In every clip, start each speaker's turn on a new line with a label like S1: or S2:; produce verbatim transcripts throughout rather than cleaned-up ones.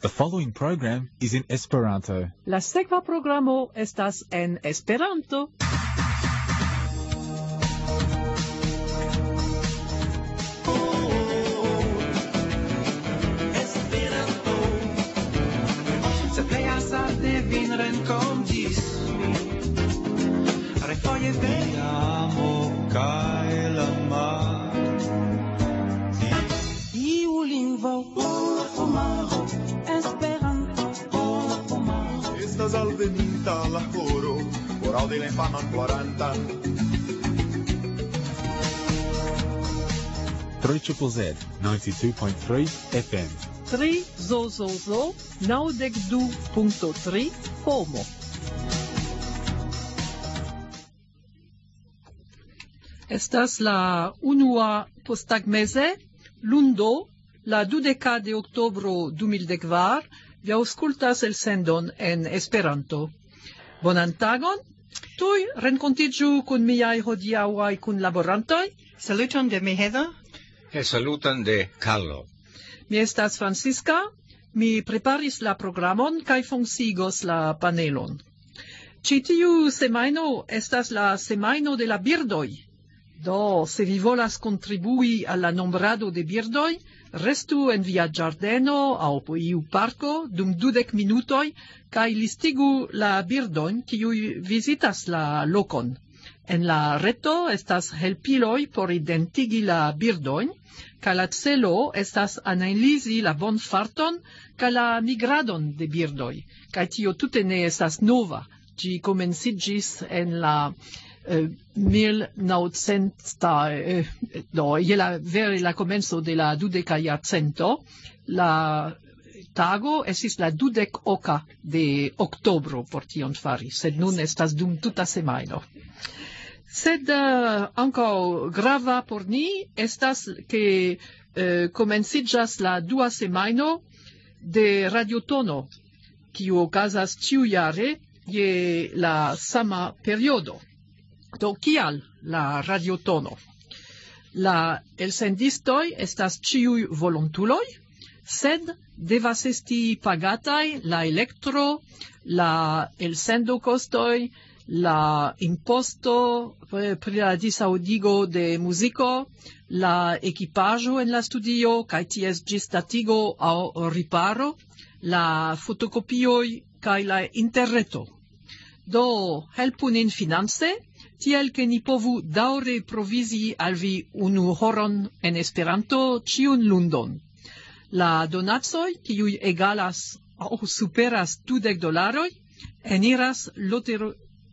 S1: The following program is in Esperanto.
S2: La sekva programo estas en Esperanto.
S3: Esperanto. Se plejas de vin renkontis mi. Refoje veamo kaj la mar. Iu lingvo por homaro. Esperanto por homaro.
S4: Estas alveninta la coro, por audi la infaman ploranta.
S1: three Z Z Z ninety-two point three F M.
S2: tri zo zo zo naŭdek du punkto tri Homo. Estas la unua posttagmeze, lundo, la dudeka de oktobro du mil kvar, vi aŭskultas elsendon en Esperanto. Bonan tagon, tuj renkontiĝu kun miaj hodiaŭaj kunlaborantoj.
S5: Saluton de mi Heather.
S6: E saluton de Carlo.
S2: Mi estas Francisca, mi preparis la programon kaj funkciigos la panelon. Ĉi tiu semajno estas la semajno de la birdoj. Do, se vi volas contribui al la nombrado de birdoj, restu en via ĝardeno aŭ iu parko dum dudek minutoj kaj listigu la birdojn kiuj vizitas la lokon. En la reto estas helpiloj por identigi la birdojn, kaj la celo estas analizi la bonfarton kaj la migradon de birdoj. Kaj tio tute ne estas nova. Ĝi komenciĝis en la Uh, mil naŭcenta, uh, no, je la vere la komenco de la dudeka jarcento, la tago estis la dudek oka de oktobro por tion fari, sed nun estas dum tuta semajno. Sed uh, ankaŭ grava por ni estas ke uh, komenciĝas la dua semajno de radiotono, kiu okazas ĉiujare je la sama periodo. Do kial la radiotono? La elsendistoj estas ĉiuj volontuloj, sed devas esti pagataj la elektro, la elsendokostoj, la imposto pri la disaŭdigo de muziko, la ekipaĵo en la studio kaj ties ĝisdatigo aŭ riparo, la fotokopioj kaj la interreto. Do helpu nin finance, tiel ke ni povu daŭre provizi al vi unu horon en Esperanto ĉiun lundon. La donacoj, kiuj egalas aŭ superas dudek dolaroj, eniras loter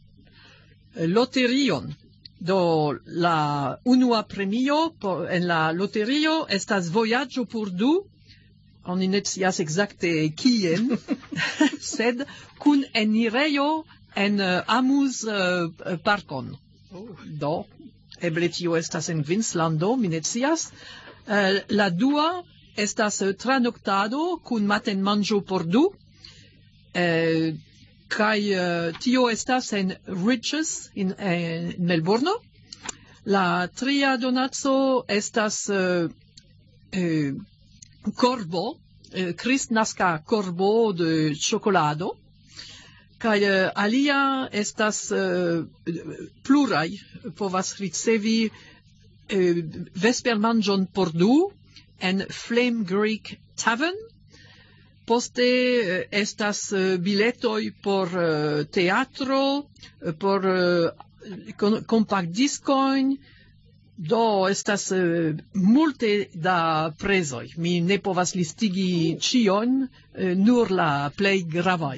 S2: loterion. Do la unua premio por, en la loterio estas vojaĝo por du, oni ne scias ekzakte kien, sed kun enirejo en uh, amuz uh, parkon. Oh. Do, eble tio estas en Vinslando, mi ne scias. Uh, la dua estas uh, tranoktado kun matenmanĝo por du, uh, kaj uh, tio estas en Riches in, en Melbourno. La tria donaco estas uh, uh, korbo, uh, kristnaska korbo de ĉokolado. Kaj uh, alia estas uh, pluraj povas ricevi uh, vespermanĝon por du en Flame Greek Tavern. Poste uh, estas uh, biletoj por uh, teatro, uh, por uh, kompaktdiskojn. Do estas uh, multe da prezoj. Mi ne povas listigi ĉion, uh, nur la plej gravaj.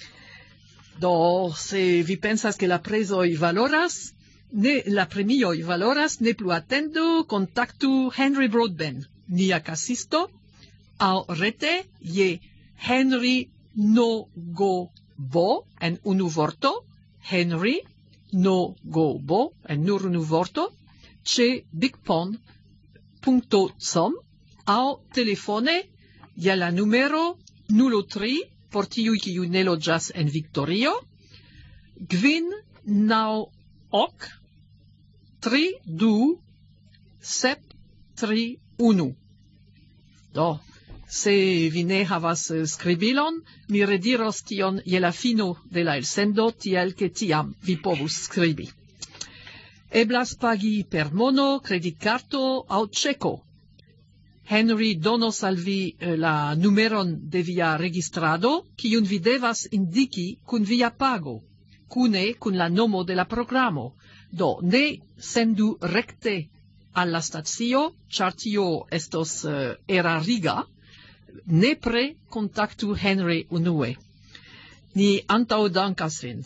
S2: Do, se vi pensas que la prezoj valoras, ne, la premioj valoras, ne plu atendu, kontaktu Henry Broadbent, nia kasisto, aŭ rete je Henry no go bo en unu vorto, Henry no go bo en nur unu vorto, ĉe bigpond punkto com aŭ telefone je la numero nulo tri por tiuj kiuj ne loĝas en Viktorio, kvin naŭ ok tri du sep tri unu. Do, Se vi ne havas eh, skribilon, mi rediros tion je la fino de la elsendo, tiel ke tiam vi povus skribi. Eblas pagi per mono, kreditkarto aŭ ĉeko. Henry donos al vi eh, la numeron de via registrado, kiun vi devas indiki kun via pago, kune kun la nomo de la programo. Do ne sendu rekte alla stacio, ĉar tio estos uh, erariga, nepre kontaktu Henry unue. Ni antaŭ dankas vin.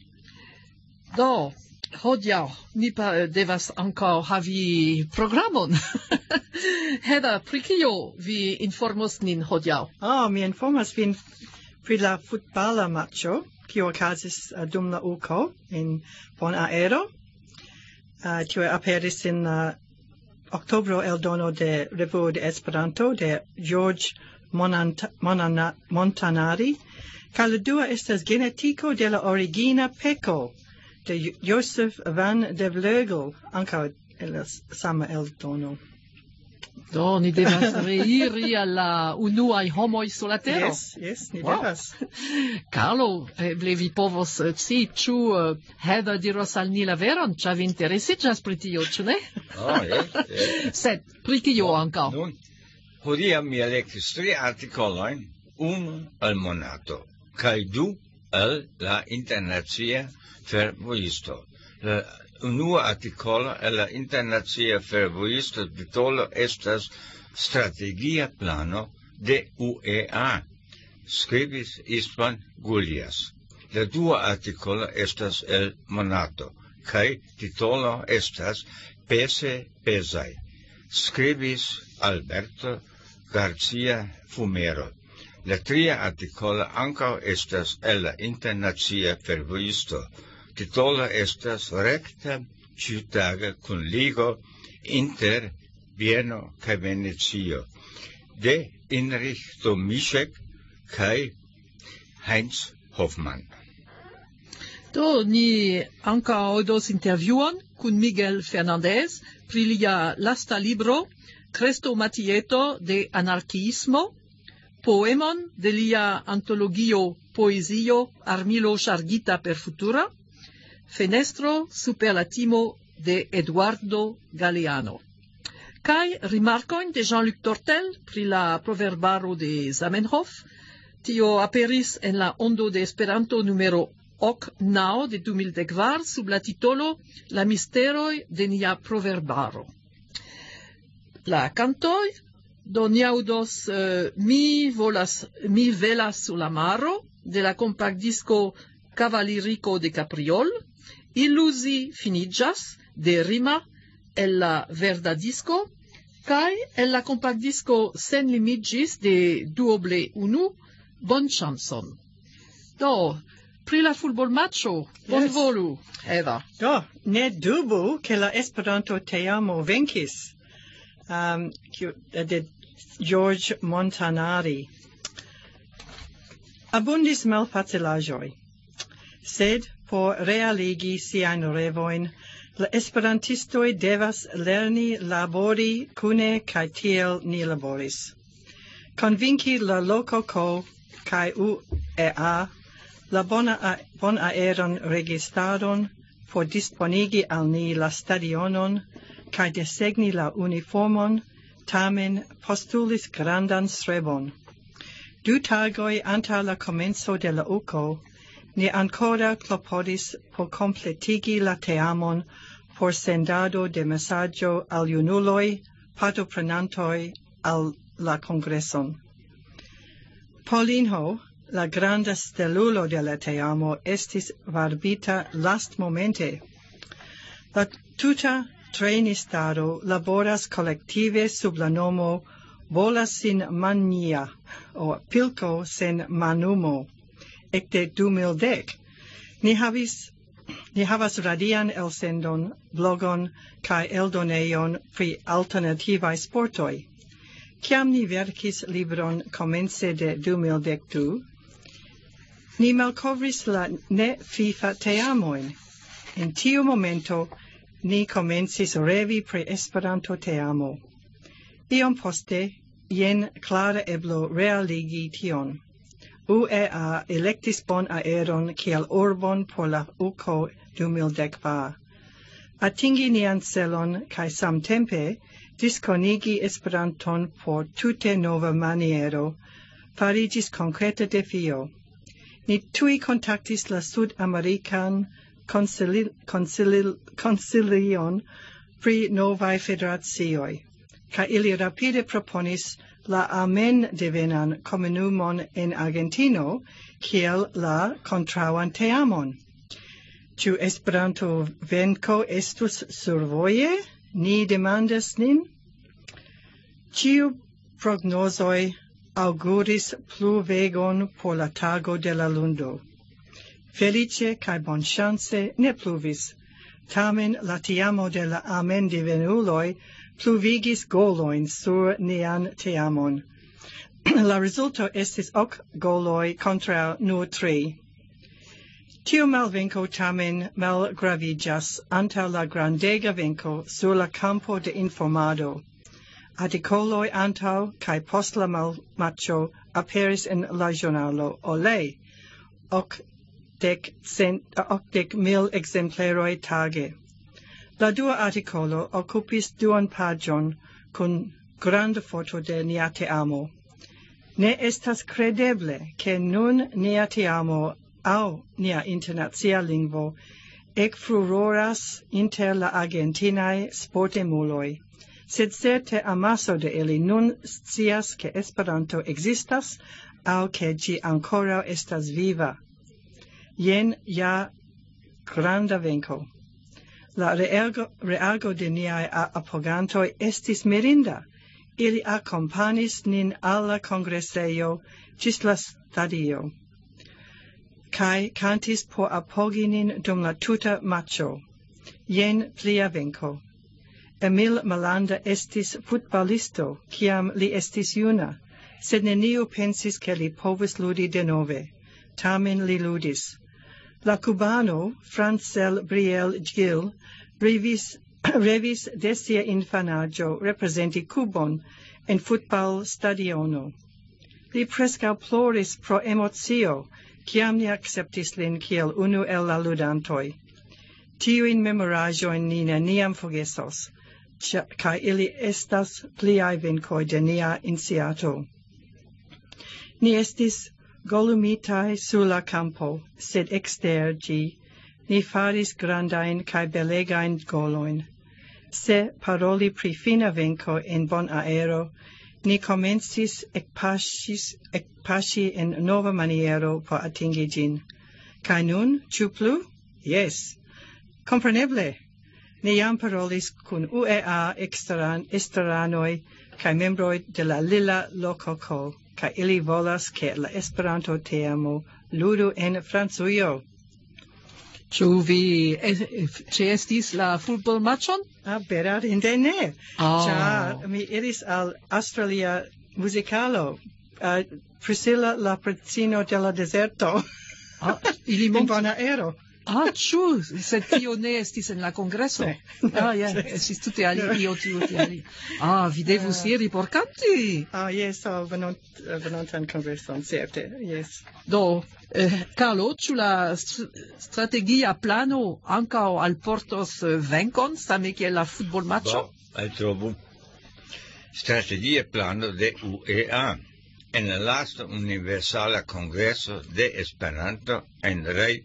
S2: Do, hodiaŭ ni pa, devas ankaŭ havi programon. Heda, pri kio vi informos nin hodiaŭ?
S5: Oh, mi informas vin pri la futbala matĉo, kiu okazis uh, dum la uko en Bonaero. Uh, tio aperis in uh, Oktobro eldono de Revuo de Esperanto de George Monant Monana Montanari, kaj la dua estas genetiko de la origina peko de Joseph van de Vleugel, ankaŭ en la sama eldono.
S2: Do, ni devas reiri alla unuaj homoj sur la tero.
S5: Yes, yes, ni
S2: Wow.
S5: devas.
S2: Carlo, eble vi povos eh, ci, ĉu uh, Heather diros al ni la veron, ĉar vi interesiĝas pri tio, ĉu ne?
S6: Oh, yes, yes.
S2: Sed, pri kio ankaŭ?
S6: Nun, hodiaŭ mi elektis tri artikolojn, unu el Monato, kaj du el la Internacia Fervojisto. La unua artikolo el la Internacia Fervojisto titolo estas Strategia plano de U E A. Skribis Istvan Gullias. La dua artikolo estas el Monato, kaj titolo estas Pese pesaj. Skribis Alberto Garcia Fumero. La tria artikolo ankaŭ estas el la Internacia Fervojisto. Titolo estas rekta ĉiutaga kunligo inter Vieno kaj Venecio de Heinrich Domischek kaj Heinz Hoffmann.
S2: Do, ni ankaŭ aŭdos intervjuon kun Miguel Fernandez pri lia lasta libro Crestomatieto de anarkiismo, poemon de lia antologio Poezio Armilo ŝargita per futura, Fenestro super la timo de Eduardo Galeano. Kaj rimarkojn de Jean-Luc Tortel pri la proverbaro de Zamenhof. Tio aperis en la Ondo de Esperanto numero ok naŭ de du mil kvar sub la titolo La misteroj de nia proverbaro. La cantoj, do ni aŭdos uh, mi volas mi velas sur la maro de la kompaktdisko Cavalirico de Capriol, Illusi finiĝas de Rima el la verda disco, kaj el la kompaktdisko Sen limiĝis de Duoble unu, Bon chanson. Do, pri la futbolmatĉo, bonvolu, Eva.
S5: Do, ne dubu ke la Esperanto teamo venkis. Um, kiu- de George Montanari. Abundis malfacilaĵoj, sed por realigi siajn revojn, la esperantistoj devas lerni labori kune kaj tiel ni laboris. Konvinki la lokoko kaj U E A la bona a- bonaeron registaron por disponigi al ni la stadionon kaj desegni la uniformon, tamen postulis grandan strebon. Du tagoj antaŭ la komenco de la uko, ni ancora klopodis por kompletigi la teamon por sendado de mesaĝo al junuloj, partoprenantoj al la kongreson. Paulinho, la granda stelulo de la teamo, estis varbita lastmomente. La tuta trejnistaro laboras kolektive sub la nomo Bola sin mania, o Pilko sen manumo. Ekde du mil dek, ni havis ni havas radian elsendon, blogon kaj eldonejon pri alternativaj sportoj. Kiam ni verkis libron komence de du mil dek du, ni malkovris la ne FIFA teamojn. En tiu momento ni komencis revi pri Esperanto teamo. Iom poste jen clara eblo realigi tion. U E A electis Bon Aeron kiel urbon por la U C O du mil dek kvar. Atingi nian celon kaj samtempe diskonigi Esperanton por tute nova maniero fariĝis konkreta defio. Ni tuj kontaktis la Sud-Amerikan Konsilil, konsilil, konsilion pri novaj federacioj, kaj ili rapide proponis la Amen devenan komunumon en Argentino kiel la kontraŭan teamon. Ĉu Esperanto venko estus survoje? Ni demandas nin. Ĉiu prognozoj auguris pluvegon por la tago de la lundo. Felice kaj bonŝance ne pluvis. Tamen la tiamo de la Amen devenuloj pluvigis golojn sur nian teamon. La rezulto estis ok goloj kontraŭ nur tri. Tiu malvenko tamen malgraviĝas antaŭ la grandega venko sur la campo de informado. Artikoloj antaŭ kaj post la malmatĉo aperis en la ĵurnalo Olé. Ok Dec, cent, octec mil exempleroi tage. La dua articolo occupis duan pagion kun granda foto de nia teamo. Ne estas credeble che nun nia teamo au nia internacia lingvo ec furoras inter la argentinae sportemuloi, sed certe amaso de ili nun scias che Esperanto existas au che gi ancora estas viva. Jen ja granda venko. La reago, reago de niai apogantoi estis mirinda. Ili accompanis nin alla congresseio cis la stadio. Kai cantis por apogi nin dum la tuta matcho. Jen plia venko. Emil Malanda estis futbalisto, kiam li estis juna, sed neniu pensis che li povis ludi denove. Tamen li ludis. La cubano, Francel Briel Gil, revis, revis de sia infanaggio representi Cubon en futbal stadiono. Li prescau ploris pro emotio, ciam ni acceptis lin kiel unu el la ludantoi. Tiuin memorajoin ni neniam forgesos, ca ili estas pliai vincoi de nia iniciato. Ni estis golumitai sur la campo, sed exter gi, ni faris grandain cae belegain goloin. Se paroli pri fina venco en Bon Aero, ni comencis ekpaŝi en nova maniero por atingi gin. Kaj nun, ĉu plu? Yes. Compreneble, ni jam parolis kun U E A eksteran, esteranoj kaj membroj de la lila lokoko, kaj ili volas ke la Esperanto teamo ludu en Francujo.
S2: Ĉu vi ĉeestis la futbolmatĉon?
S5: Ah, bedaŭrinde ne.
S2: Oh.
S5: Ĉar mi iris al Australia muzikalo. Uh, Priscilla la princino de la deserto.
S2: Ah, ili
S5: en Bon Aero.
S2: Ah, ĉu, sed tio ne estis en la kongreso.
S5: Ne.
S2: Ah, ja, estis tute ali, io tute ali. Ah, vi devus iri por kanti.
S5: Ah, yes, al venont, venontan kongreson, certe, yes.
S2: Do, eh, Carlo, ĉu la strategia plano ankaŭ alportos venkon, same kiel la futbolmatĉo?
S6: Bo, altrovu. Strategia plano de U E A. En la lasta universala kongreso de Esperanto en Rei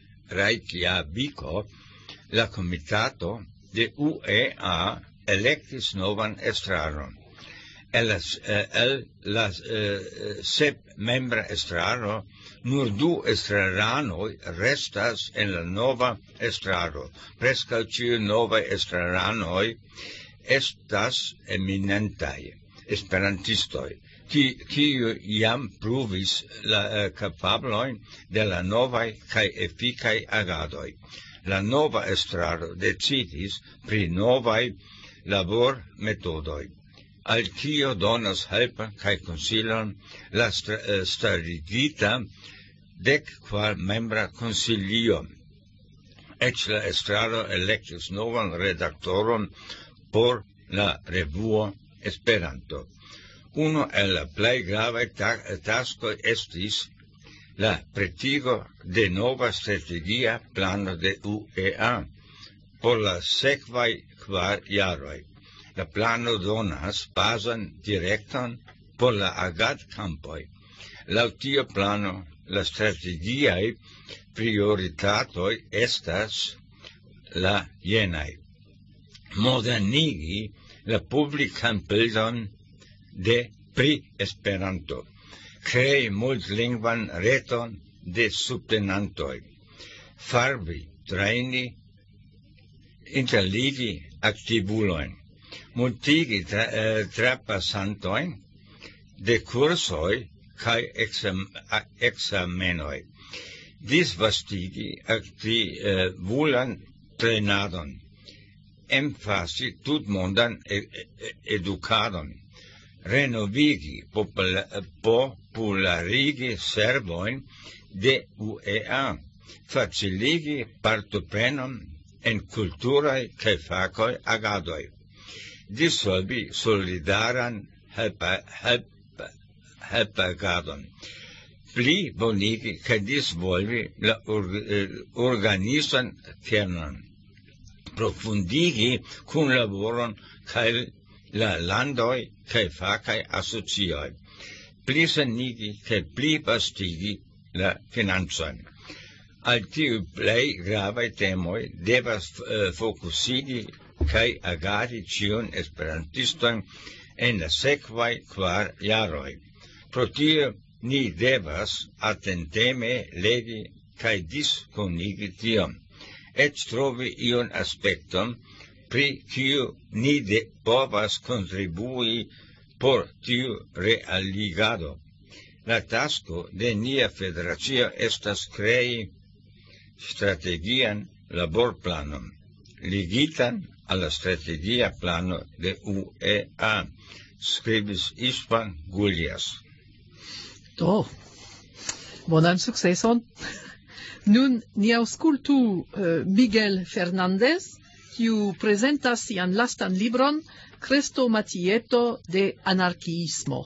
S6: Reykjaviko, la comitato de U E A electis novan estraron. El, eh, el la eh, sep membra estraro, nur du estraranoi restas en la nova estraro. Prescal ciu nova estraranoi estas eminentai, esperantistoi, kiu iam pruvis la uh, capabloin de la novae cae efficae agadoi. La nova estraro decidis pri novae labor metodoi. Al tio donas helpon cae consilon la st uh, starigita dec qual membra consilio. Ec la estraro electus novan redaktoron por la revuo Esperanto. Uno el la plej gravaj ta- taskoj estis la pretigo de nova strategia plano de U E A por la sekvaj kvar jaroj. La plano donas bazan direkton por la agadkampoj. Laŭ tiu plano la strategiaj prioritatoj estas la jenaj: modernigi la publikan bildon de pri Esperanto, krei multlingvan reton de subtenantoj, farbi, trejni, interligi aktivulojn, multigi tra, eh, trapasantojn de kursoj kaj exam, ekzamenoj, disvastigi aktivulan trenadon, emfasi tutmondan e- e- edukadon, renovigi, popula, popularigi servojn de U E A, faciligi partoprenon en kulturaj kaj fakoj agadoj, dissolvi solidaran helpa, helpa, helpagadon, pli bonigi kaj disvolvi la or, organizan kernon, profundigi kunlaboron kaj la landoj kaj fakaj asocioj, pli sanigi kaj pli vastigi la financojn. Al tiuj plej gravaj temoj devas uh, fokusigi kaj agadi ĉiun esperantiston en la sekvaj kvar jaroj. Pro tio ni devas atenteme legi kaj diskonigi tion, eĉ trovi iun aspekton pri kiu ni de povas kontribui por tiu realigado. La tasko de nia federacio estas krei strategian laborplanon, ligitan al la strategia plano de U E A, skribis István Gulyás.
S2: Do, bonan sukceson. Nun ni aŭskultu uh, Miguel Fernández, kiu prezentas sian lastan libron Crestomatieto de anarkiismo.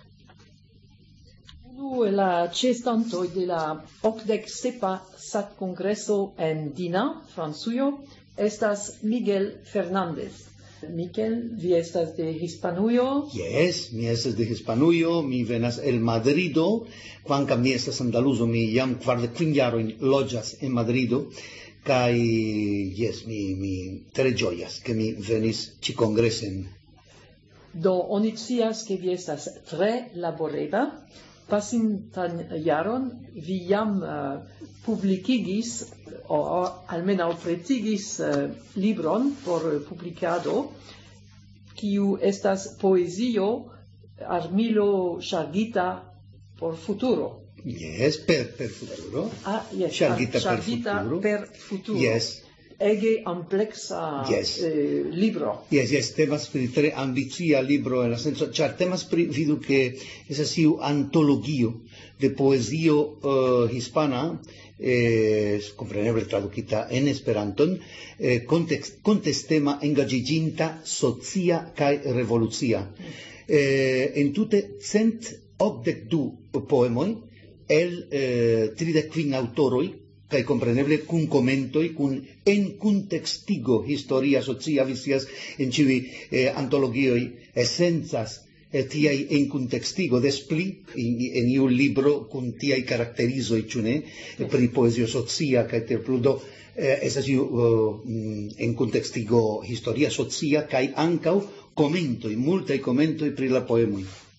S2: Unu el la ĉeestantoj de la okdek sepa Sat-Kongreso en Dina, Francujo, estas Miguel Fernández. Miguel, vi estas de Hispanujo?
S7: Yes, mi estas de Hispanujo, mi venas el Madrido, kvankam mi estas andaluzo, mi jam kvardek kvin jarojn loĝas en Madrido, kaj yes, mi, mi tre ĝojas, ke mi venis ĉi kongresen.
S2: Do, oni scias ke vi estas tre laboreba. Pasintan jaron vi jam uh, publikigis, o, o almenaŭ pretigis uh, libron por uh, publikado, kiu estas poezio armilo ŝargita por futuro.
S7: Yes, per, per futuro.
S2: Ah, yes,
S7: Ŝargita per
S2: ŝargita
S7: futuro.
S2: per futuro.
S7: Yes.
S2: Ege ampleksa
S7: Yes.
S2: eh, libro.
S7: Yes, yes, temas pri tre ambicia libro en la senso, ĉar temas pri, vidu ke estas iu antologio de poezio uh, hispana, eh, kompreneble tradukita en Esperanton, eh, kontekst, kontestema engaĝiĝinta socia kaj revolucia. Eh, entute cent okdek du poemoj el eh, tridek kvin aŭtoroj, kaj kompreneble kun komentoj, kun enkuntekstigo historia socia, vi scias en ĉiuj eh, antologioj esencas eh, tiaj enkuntekstigo des pli in, en iu libro kun tiaj karakterizoj, ĉu ne, pri poezio socia kaj tiel plu. Do eh, estas iu uh, enkuntekstigo historia socia kaj ankaŭ komentoj, multaj komentoj pri la poemoj.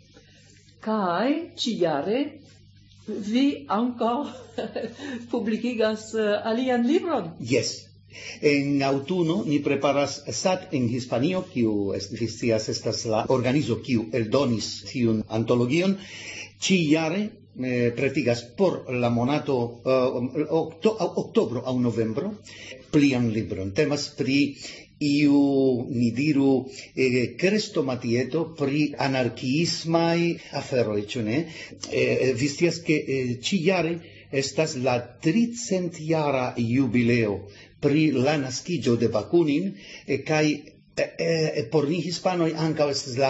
S2: Kaj ĉijare vi ankaŭ publikigas uh, alian libron.
S7: Yes. En aŭtuno ni preparas Sat en Hispanio, kiu vi scias estas la organizo kiu eldonis tiun antologion. Ĉi-jare eh, pretigas por la monato uh, okto, oktobro aŭ novembro plian libron. Temas pri iu, ni diru, eh, crestomatieto pri anarkiismaj aferoj, ĉu ne? Eh, vi scias ke eh, ĉi-jare estas la tricentjara jubileo pri la naskiĝo de Bakunin, eh, kaj eh, eh, por ni hispanoj ankaŭ estas la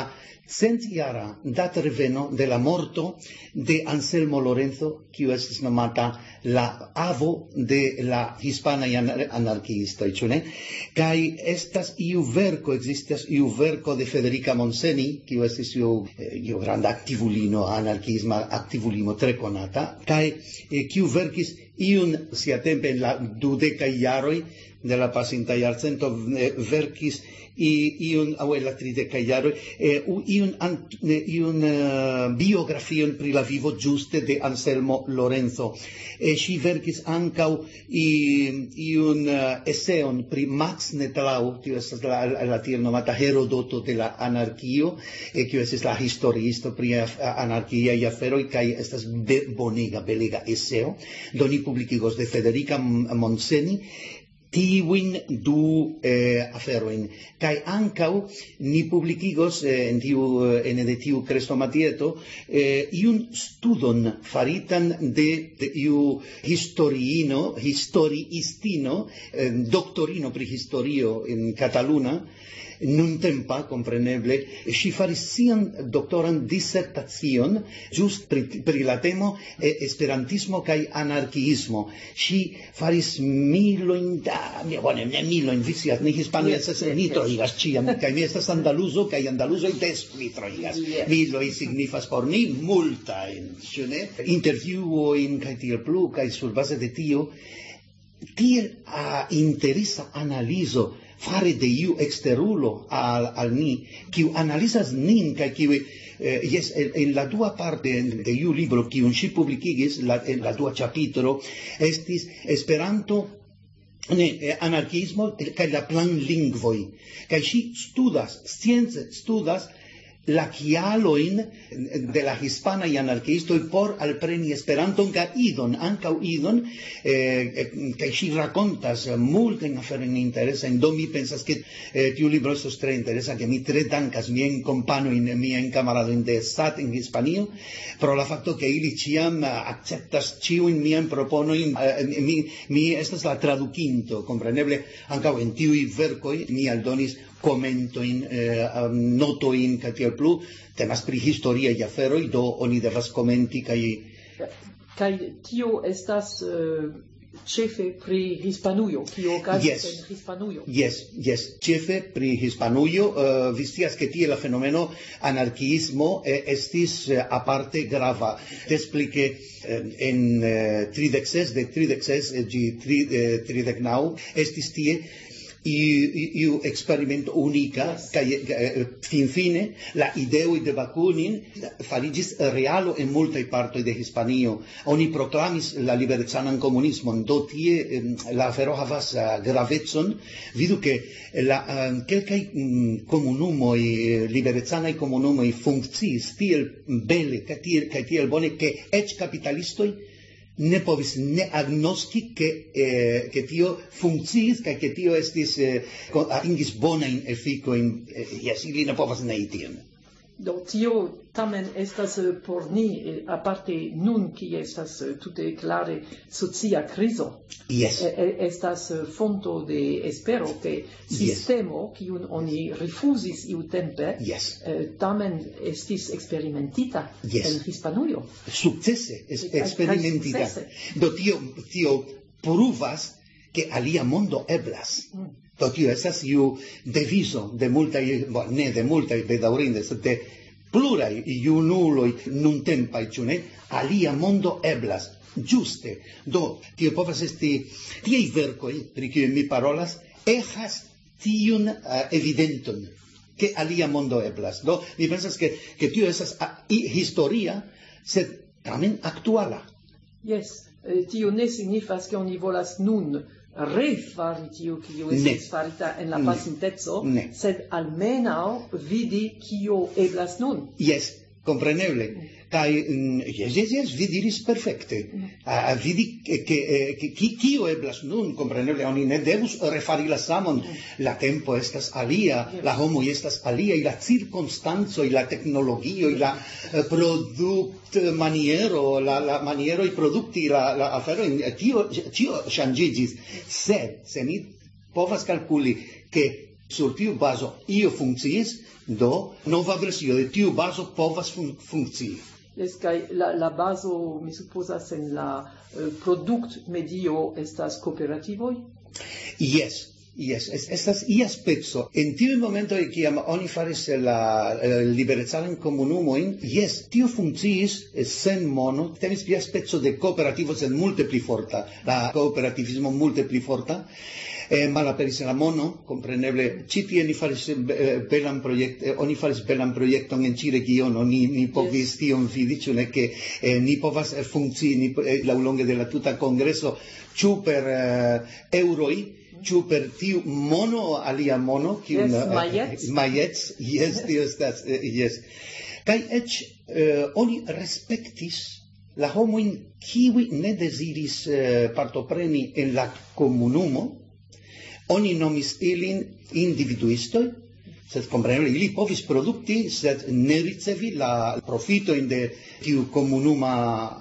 S7: centjara datreveno de la morto de Anselmo Lorenzo, kiu estis nomata la avo de la hispana anarquiista, ĉu ne? Kaj estas iu verko, ekzistas iu verko de Federica Monseni, kiu estis iu, iu granda aktivulino, anarquisma aktivulino tre konata, kaj eh, kiu verkis iun siatempe en la dudekaj jaroj de la pasinta jarcento eh, verkis i iun aŭ en la tridekaj jaroj eh, iun, ant, eh, iun uh, biografion pri la vivo ĝuste de Anselmo Lorenzo. Eh, ŝi verkis ankaŭ i, iun uh, eseon pri Max Nettlau, kiu estas la, la, la tiel nomata Herodoto de la anarkio, eh, kiu estis la historiisto pri anarkiaj aferoj, kaj estas be, bonega, belega eseo. Do ni publikigos de Federica Monseni tiuin du eh, aferoin. Kai ancau ni publikigos eh, en tiu en de tiu Crestomatieto eh, iun studon faritan de, de iu historiino, historiistino, eh, doctorino pri historio en Cataluna, nun tempa, compreneble, si faris sian doctoran dissertacion just pri, pri la temo eh, esperantismo kaj anarquiismo. Si faris miloin da, bone, ne miloin, vicias, ni Hispania estas ni troigas ciam, kaj mi estas andaluzo, kaj andaluzoj des mi troigas. Miloi signifas por ni multajn, ĉu ne? Intervjuojn kaj tiel plu, kaj surbase de tio, tiel uh, interesa analizo fare de iu exterulo al, al ni, kiu analizas nin, kaj kiu, eh, yes, en, en la dua parte de iu libro, kiun ŝi publikigis, la, en la dua ĉapitro, estis Esperanto, ne, eh, anarquismo kaj la planlingvoj. Kaj ŝi studas, science studas, la kialoin de la hispana y anarquistoj por alpreni Esperanton kaj idon, ankaŭ idon, eh, kaj ŝi rakontas multajn aferojn interesajn. Do mi pensas ke eh, tiu libro estos tre interesa, ke mi tre dankas miajn kompanojn, miajn kamaradojn de S A T en Hispanio, pro la fakto ke ili ĉiam akceptas ĉiujn miajn proponojn. Eh, mi, mi estas la tradukinto, kompreneble ankaŭ en tiuj verkoj mi aldonis comentoin, eh, notoin, kaj tiel plu, temas pri historiaj aferoj, do oni devas komenti kaj
S2: kaj tio estas uh, ĉefe pri Hispanujo, kio okazis
S7: yes.
S2: en Hispanujo.
S7: Yes, yes, ĉefe pri Hispanujo. Uh, vi scias ke tie la fenomeno anarquiismo eh, estis eh, aparte grava. Des pli ke eh, en eh, tridek ses, de tridek ses ĝi tridek naŭ estis tie iu experimento unica, kaj fin fine la ideo de Bakunin fariĝis realo en multaj partoj de Hispanio. Oni proklamis la liberecanan komunismon, do tie la afero havas gravecon. Vidu ke la kelkaj komunumoj, liberecanaj komunumoj funkciis tiel bele kaj tiel, kaj tiel bone, ke eĉ kapitalistoj ne povis ne agnoski ke eh, ke tio funkciis kaj ke tio estis eh, atingis bonajn efikojn. Eh, yes, ili ne povas nei tion.
S2: Do tio tamen estas uh, por ni eh, aparte nun kie estas uh, tute klare socia krizo.
S7: Yes.
S2: Eh, estas uh, fonto de espero ke sistemo
S7: yes.
S2: kiun oni rifuzis iutempe
S7: yes.
S2: eh, tamen estis eksperimentita
S7: yes.
S2: en Hispanujo.
S7: Sukcese es eksperimentita. Do tio tio pruvas ke alia mondo eblas. Mm. Do tio estas iu devizo de multaj, bon, ne de multaj, bedaŭrinde, sed de pluraj junuloj nuntempaj, ĉu ne? Alia mondo eblas. Ĝuste. Do tio povas esti tiaj verkoj pri kiuj mi parolas eĥas tiun uh, evidenton ke alia mondo eblas. Do mi pensas ke ke tio estas uh, historia, sed tamen aktuala.
S2: Yes, eh, tio ne signifas ke oni volas nun refari tio kio estis farita en la pasinteco, sed almenaŭ vidi kio eblas nun.
S7: Yes, compreneble. Kaj yes, yes, yes, vi diris perfekte. Uh, vidi ke kio eblas nun, compreneble, oni ne devus refari la samon. La tempo estas alia, la homoj estas alia, la cirkonstancoj, la teknologioj, la uh, produkt maniero, la, la maniero produkti la, la afero, tio ĉio ŝanĝiĝis. Sed se mi povas kalkuli ke Sur tiu bazo io funkciis, do nova versio de tiu bazo povas fun funkcii.
S2: Yes, kai la, la bazo, mi supposas, en la uh, product medio estas cooperativoi?
S7: Yes. Yes, es, estas ia spezzo. En tiu momento e kiam oni faris la eh, liberezzalan comunumoin, yes, tio funkciis eh, sen mono, temis via spezzo de cooperativo sen multe pli forta, la cooperativismo multe pli forta, eh, malaperis la mono, compreneble, ci tie ni faris eh, belan proiect, eh, oni faris belan proiecton en ci regiono, ni, ni povis yes. tion vidi, cune che eh, ni povas eh, funkcii ni, eh, laŭlonge de la tuta congreso, ĉu per eh, euroi, ĉu per tiu mono alia mono, kiun
S2: yes, maiec,
S7: maiec, yes, tio estas, uh, yes. Kaj eĉ uh, oni respektis la homojn kiuj ne deziris uh, partopreni en la komunumo, oni nomis ilin individuistoj, sed kompreneble ili povis produkti, sed ne ricevi la profitojn de tiu komunuma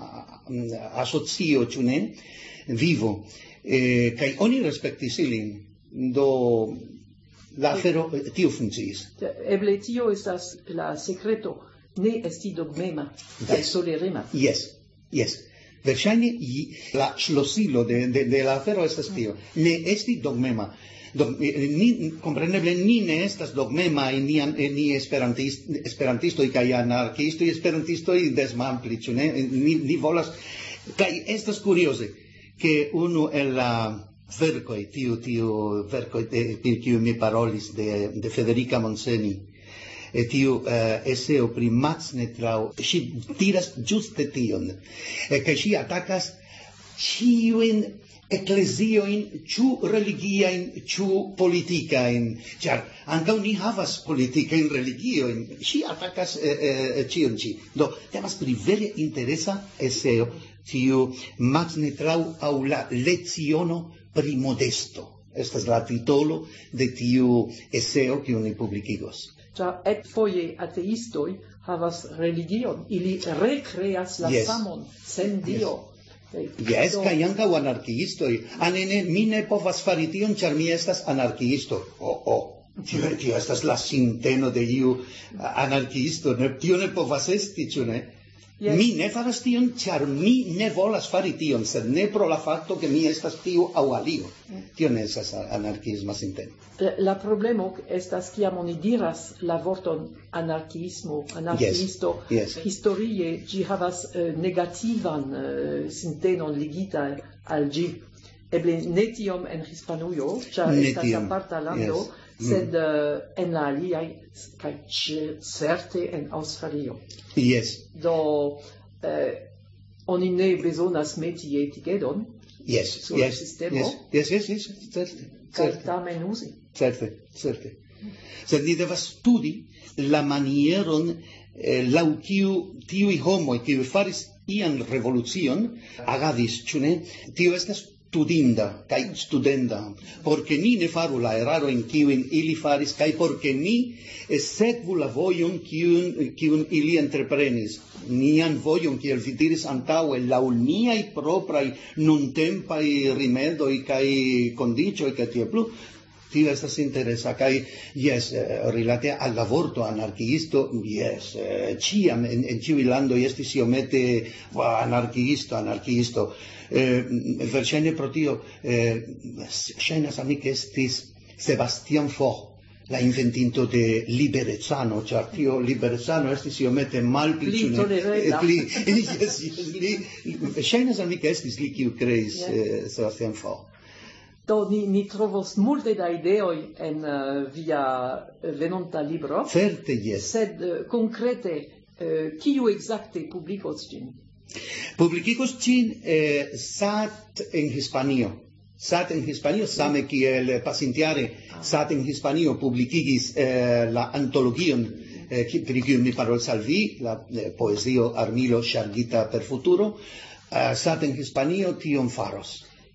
S7: asocio, ĉu ne, vivo. Eh, kai oni respektis ilin, do la afero tio funkciis.
S2: Eble tio estas la secreto, ne esti dogmema, kai
S7: yes.
S2: solerema.
S7: Yes, yes. Verŝajne la ŝlosilo de, de, de la afero estas tio, ne esti dogmema. Dog, ni, compreneble, ni ne estas dogmema en ni, en ni esperantist, esperantistoi kaj anarkistoi, esperantistoi desmampli, ĉu ne? Ni, ni volas, kaj estas curioze, che uno è la vercoi, tiu, tiu vercoi de, per cui mi parolis de, de Federica Monseni, e tiu uh, esseo pri Matznetrau, si diras giuste tion, e che si attacas ciuin ecclesioin, ciu religiain, ciu politicain, char anca ni havas politicain religioin, si attacas eh, eh, cion ci. Do, temas pri vere interesa esseo, tiu Matznetrau au la leziono pri modesto. Estas la titolo de tiu esseo kiu ni publikigos.
S2: Ĉar et foje ateistoj havas religion, ili recreas la
S7: yes.
S2: samon sen Dio.
S7: Yes. Yes, kaj ankaŭ anarkiistoj. Ah, ne, ne, mi ne povas fari tion, ĉar mi estas anarkiisto. Oh, oh. Tio, tio estas la sinteno de iu anarkiisto. Ne, tio ne povas esti, ĉu ne? Yes. Mi ne faras tion, ĉar mi ne volas fari tion, sed ne pro la fakto ke mi estas tiu aŭ alio. Tio ne estas anarkiisma sinteno.
S2: La problemo estas kiam oni diras la vorton anarkiismo, anarkiisto,
S7: yes. Yes.
S2: historie ĝi havas uh, negativan uh, sintenon ligita al ĝi. Eble ne tiom en Hispanujo, ĉar estas aparta lando, yes. sed uh, en la aliaj kaj certe en Aŭstralio.
S7: Yes.
S2: Do uh, oni ne bezonas meti etikedon
S7: yes.
S2: sur
S7: yes.
S2: el sistemo.
S7: Yes, yes, yes, yes. Certe.
S2: Kaj tamen uzi.
S7: Certe, certe. Sed ni devas studi la manieron eh, laŭ kiu tiuj homoj kiuj faris ian revolucion agadis, ĉu ne? Tio estas studinda kaj studenda, porque ni ne faru la erarojn kiujn ili faris, kaj porque ni sekvu la vojon kiun kiun ili entreprenis. Nian vojon, kiel vi diris antaŭe, laŭ niaj propraj nuntempaj rimedoj kaj kondiĉoj kaj tiel plu. Tio estas interesa, kaj yes, rilate al la vorto anarkiisto, yes, ĉiam en, en ĉiuj landoj estis iomete anarkiisto, anarkiisto. Eh, verŝajne pro tio eh, ŝajnas al mi ke estis Sebastian Faure, la inventinto de liberecano, ĉar tio liberecano estis iomete malpli
S2: pli tolerebla.
S7: Pli, yes, yes, li, ŝajnas al mi ke estis li kiu kreis yes. eh, Sebastian Faure.
S2: Do ni, ni trovos multe da ideoj en uh, via venonta libro.
S7: Certe, yes.
S2: Sed uh, konkrete, uh, kiu ekzakte publikos ĝin?
S7: Publikigos ĝin eh, S A T en Hispanio. S A T en Hispanio, same kiel pasintiare ah. S A T en Hispanio publikigis eh, la antologion eh, pri kiu mi parolas al vi, la eh, poezio Armilo ŝargita per futuro. Uh, S A T en Hispanio tion faros.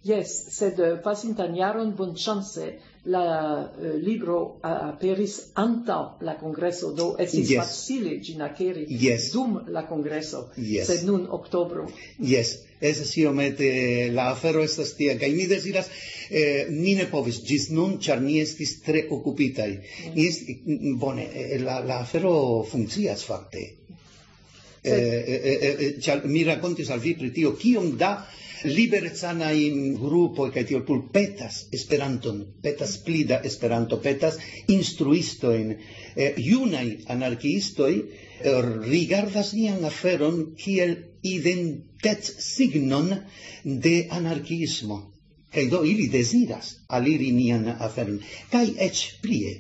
S2: Yes, sed uh, pasintan jaron bonŝance la uh, libro uh, aperis antaŭ la kongreso, do estis
S7: Yes.
S2: facile ĝin akiri
S7: Yes.
S2: dum la kongreso,
S7: Yes.
S2: sed nun oktobro.
S7: Yes, esas iomete la afero estas tia, kaj mi deziras, eh, ni ne povis ĝis nun, ĉar ni estis tre okupitaj. Ni est, bone, eh, la, la afero funkcias fakte. Eh, eh, eh, ĉar mi rakontis al vi pri tio, kiom da liberecanaj grupoj kaj tiel plu petas Esperanton, petas pli da Esperanto, petas instruistojn, eh, junaj anarkiistoj eh, rigardas nian aferon kiel identitsignon de anarkiismo. Kaj do ili deziras aliri nian aferon. Kaj eĉ plie.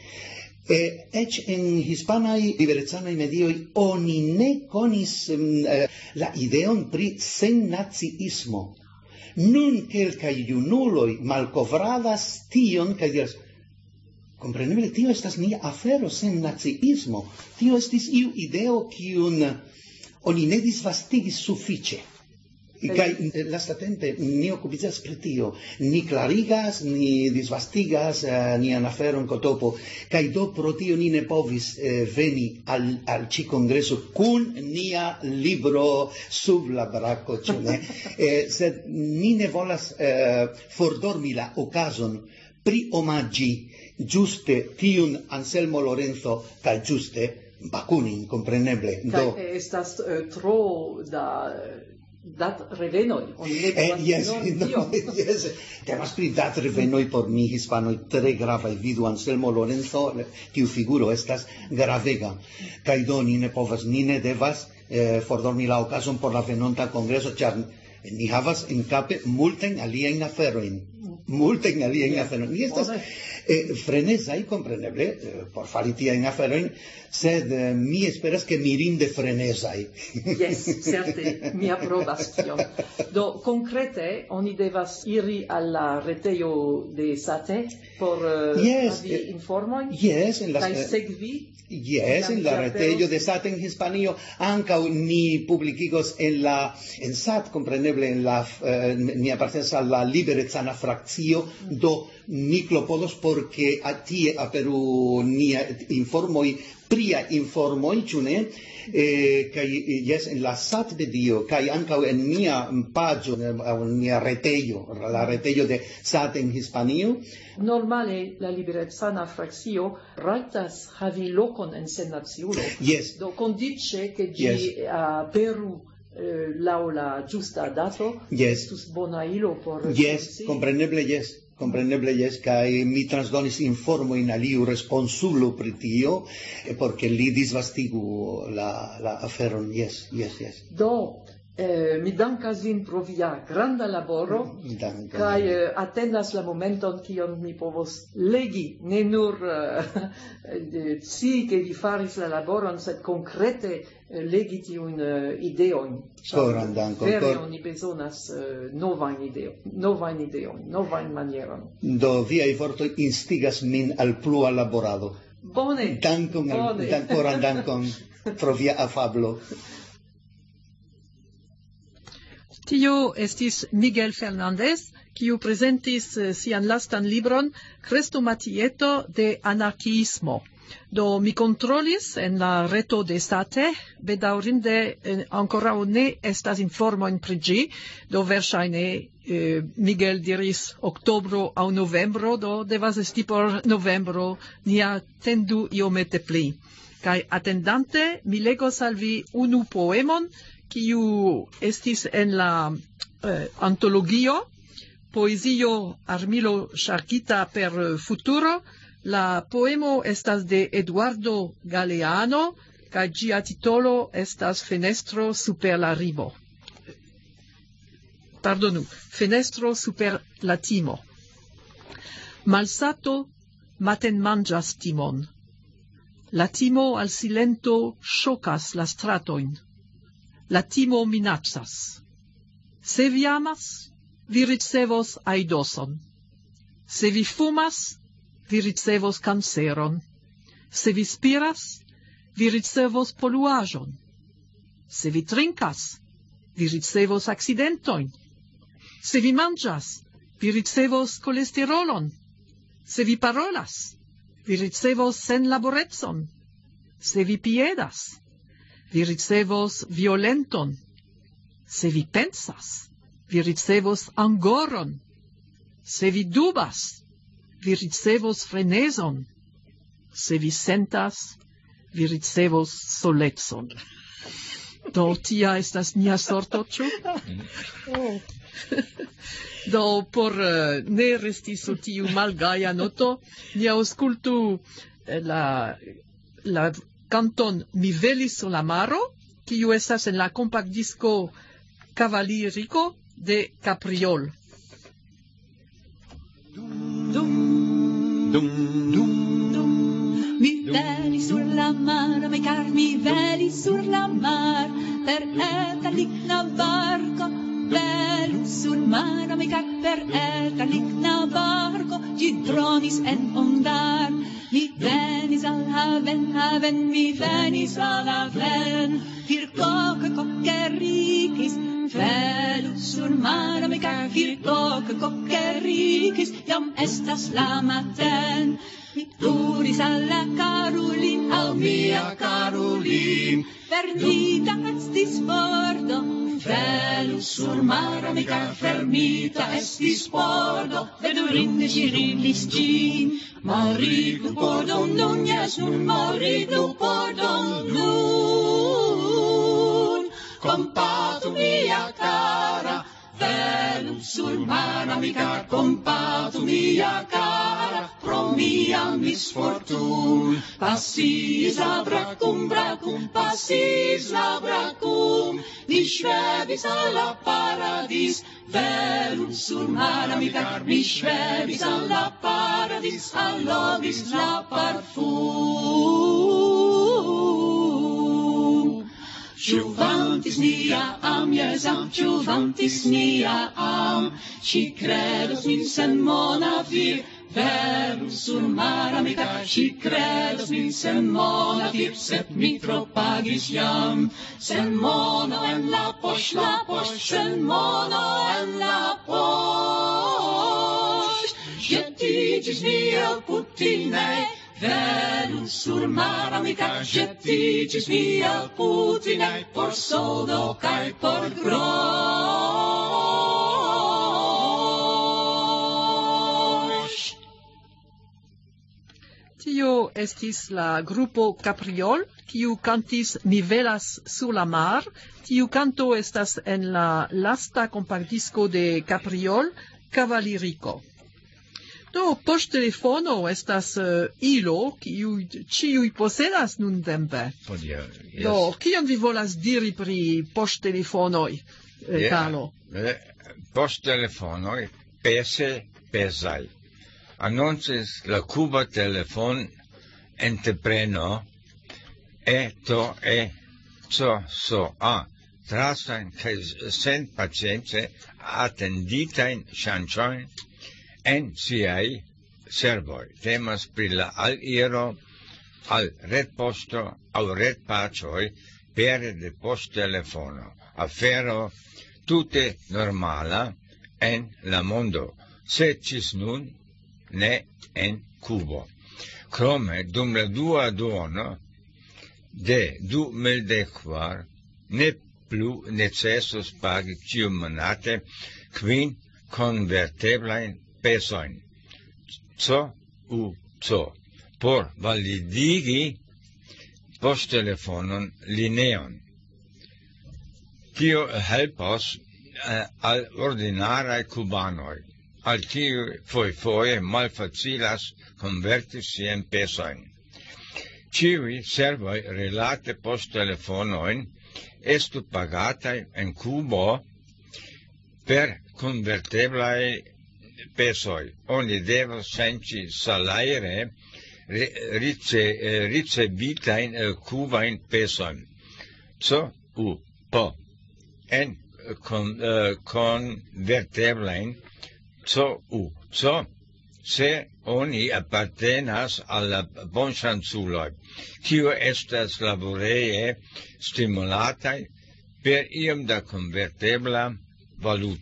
S7: Eh, ec en hispanai liberecanai medioi oni ne conis mm, eh, la ideon pri sennaziismo. Nun quelcai junuloi malcovradas tion kaj diras, compreneble tio estas nia afero sennaziismo. Tio estis iu ideo kiun oni ne disvastigis suffice. Kaj lastatempe ni okupiĝas pri tio, ni klarigas, ni disvastigas uh, nian aferon kotopo, kaj do pro tio ni ne povis uh, veni al, al ĉi kongreso kun nia libro sub la brako, ĉu ne? eh, sed ni ne volas uh, fordormi la okazon pri omaĝi ĝuste tiun Anselmo Lorenzo kaj ĝuste Bakunin, kompreneble.
S2: Kaj estas uh, tro da dat revenoj, oni ne
S7: Eh,
S2: povas
S7: yes,
S2: ignori
S7: no,
S2: tion.
S7: yes. Temas pri dat revenoj por ni hispanoj tre gravaj. Vidu Anselmo Lorenzo, tiu figuro estas gravega. Kaj do ni ne povas, ni ne devas eh, fordormi la okazon por la venonta kongreso, ĉar ni havas en kape multajn aliajn aferojn. Multajn aliajn aferojn. Ni estas eh, frenezaj, kompreneble, eh, por fari tiajn aferojn, sed eh, mi esperas ke mirinde frenezaj.
S2: Yes, certe, mi aprobas tion. Do, concrete, oni devas iri al la retejo de Sate por uh,
S7: Yes,
S2: havi
S7: eh,
S2: informojn
S7: Yes, en las
S2: kaj segvi.
S7: Yes, en la retejo de SAT en Hispanio, ankaŭ ni publikigos en la en SAT, compreneble en la eh, ni apartenas al la liberecana frakcio, do ni klopodos porque tie aperu nia informoj, pria informoj, ĉu ne? Eh, kaj yes, en la SAT medio, kaj ankaŭ en mia paĝo, en mia retejo, la retejo de SAT en Hispanio.
S2: Normale la liberecana frakcio rajtas havi lokon en sennaciulo.
S7: Yes.
S2: Do kondiĉe ke ĝi
S7: Yes.
S2: aperu eh, laŭ la ĝusta dato,
S7: Yes.
S2: estus bona ilo por
S7: Yes,
S2: konsii.
S7: compreneble yes. Compreneble yes, kaj mi transdonis informojn al iu responsulo pri tio, eh, porque li disvastigu la, la aferon. Yes, yes, yes.
S2: Do, eh, mi dankas vin pro via granda laboro,
S7: Dankon.
S2: kaj eh, atendas la momenton kion mi povos legi, ne nur eh, ci ke vi faris la laboron, sed konkrete eh, legi tiun uh, ideojn.
S7: Koran dankon,
S2: Vere
S7: kor-
S2: oni bezonas uh, novajn ideo, novajn ideojn, novajn manieron.
S7: Do viaj vortoj instigas min al plua laborado.
S2: Bone,
S7: Dankon, al,
S2: bone.
S7: dan, koran dankon pro via afablo.
S2: Tio estis Miguel Fernandez, kiu presentis eh, sian lastan libron Krestomatieto de anarkiismo. Do mi kontrolis en la reto de Sate, bedaŭrinde eh, ankoraŭ ne estas informojn pri ĝi, do verŝajne eh, Miguel diris oktobro aŭ novembro, do devas esti por novembro, ni atendu iomete pli. Kaj atendante mi legos al vi unu poemon, kiu estis en la eh, antologio Poezio Armilo ŝarkita per eh, futuro. La poemo estas de Eduardo Galeano, kaj ĝia titolo estas Fenestro super la rivo. Pardonu, Fenestro super la timo. Malsato matenmanĝas timon. La timo al silento ŝokas la stratojn. La timo minacas. Se vi amas, vi ricevos aidoson. Se vi fumas, vi ricevos canceron. Se vi spiras, vi ricevos poluaĵon. Se vi trinkas, vi ricevos accidentojn. Se vi manĝas, vi ricevos kolesterolon. Se vi parolas, vi ricevos senlaborecon. Se vi piedas, vi ricevos violenton. Se vi pensas, vi ricevos angoron. Se vi dubas, vi ricevos freneson. Se vi sentas, vi ricevos solecon. Do tia estas nia sorto, ĉu? Do por uh, ne resti sur tiu malgaja noto, ni aŭskultu uh, la la canton Mi velis sur la maro, kiu estas en la kompaktdisko Cavalirico de Capriol.
S3: Dum, dum, dum. Mi veli sur la mar, mi car mi veli sur la mar, per eta ligna barco, velu sur mar, mi car per eta ligna barco, gi dronis en ondar. Mi venis al haven, haven, mi venis al haven, fir coque coquerriquis, velu sur mar, mi car fir coque coquerriquis, jam estas la maten. Mi turis alla Carolin, al mia Carolin, fermita estis pordo, velu sur mar, mi car fermita estis pordo, vedurinde ci rilis gin, moridu pordo nun, yes nun, moridu pordo nun. Compatu mia cara, velu sur mar, amica, compatu mia cara, pro mia misfortun. Passis la bracum, bracum, passis la bracum, mi svevis alla paradis, velu sur mar, amica, mi svevis alla paradis, allogis la parfum. Ciuvantis nia am, yes am, ciuvantis nia am, ci credos min sen mona vir, veru sur mar, amica, ci credos min sen mona vir, sed mi tro pagis jam, sen mono en la posh, la posh, sen mono en la posh. Jettigis vi el putine, velu sur mar, amica, jettigis vi al putine, por soldo cae por grosh.
S2: Tio estis la grupo Capriol, kiu cantis Mi velas sur la mar. Tiu canto estas en la lasta kompaktdisko de Capriol, Cavalirico. Do, poŝtelefono estas uh, ilo, kiu ĉiuj posedas nuntempe.
S6: Podia, yes.
S2: Do, kion vi volas diri pri poŝtelefonoj, eh, Carlo?
S6: Yeah. Poŝtelefonoj pese pesaj. Annoncis la Cuba telefon entrepreno e to e so so a trasan kaj sen pacience attenditajn ŝanĝojn en siai servoi. Temas pri la aliro al retposto aŭ retpaĝoj pere de poŝtelefono. Afero tute normala en la mondo, sed ĝis nun ne en Kubo. Krome dum la dua duono de du mil dekkvar ne plu necesos pagi ĉiumonate kvin konverteblajn pesojn, co u co, por validigi poŝtelefonon lineon. Tio helpos eh, al ordinaraj kubanoj, al kiuj fojfoje malfacilas konverti siajn pesojn. Ĉiuj servoj rilate poŝtelefonojn estu pagataj en Kubo per konverteblaj pesoj. Oni devas senĉi salajre rice, ricevitajn kubajn pesojn. Co u po en kon, uh, konverteblajn co u co se oni apartenas al la bonŝanculoj, kiuj estas laboreje stimulataj per iom da konvertebla valuto.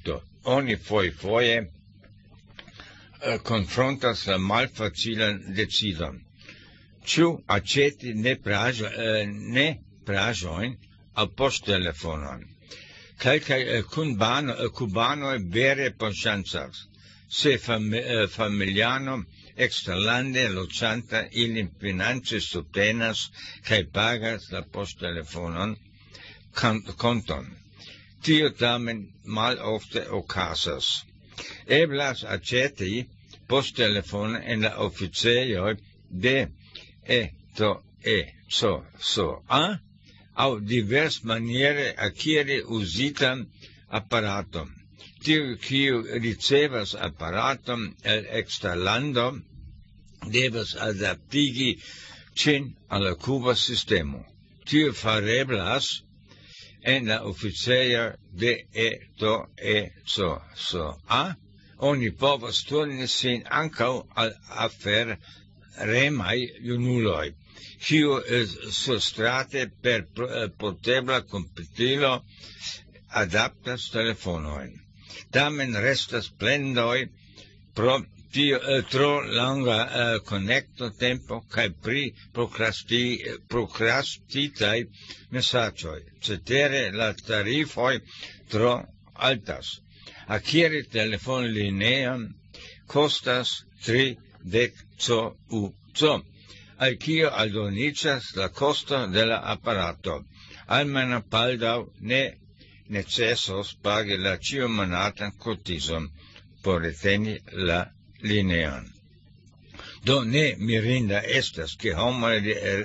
S6: oni foje foje uh, confrontas la malfacilan decidon. Ĉu aĉeti ne praĵo, uh, ne praĵojn aŭ poŝtelefonon? Kelkaj uh, kunbano, uh, kubanoj vere bonŝancas, se fam, uh, familiano eksterlande loĝanta ilin finance subtenas kaj pagas la poŝtelefonon konton. Tio tamen malofte okazas. Eblas aĉeti poŝtelefonon en la oficejoj de E to E so so a aŭ diversmaniere akiri uzitan aparaton. Tiu kiu ricevas aparaton el eksterlando devas adaptigi ĝin al la kuba sistemo. Tio fareblas en la oficejo de E to E so so a. Oni povas turni sin ankaŭ al afer remai junuloi, kiu surstrate per portebla komputilo adaptas telefonojn. Tamen restas plendoj pro tio eh, tro longa eh, konekto tempo kaj pri prokrasti, prokrastitaj mesaĝoj. Cetere la tarifoj tro altas. Akiri telefonlineon kostas tridek co, al kio aldoniĝas la kosto de la aparato. Almena baldaŭ ne necesos pagi la ĉiomonatan kotizon por reteni la lineon. Do ne mirinda estas, ke homoj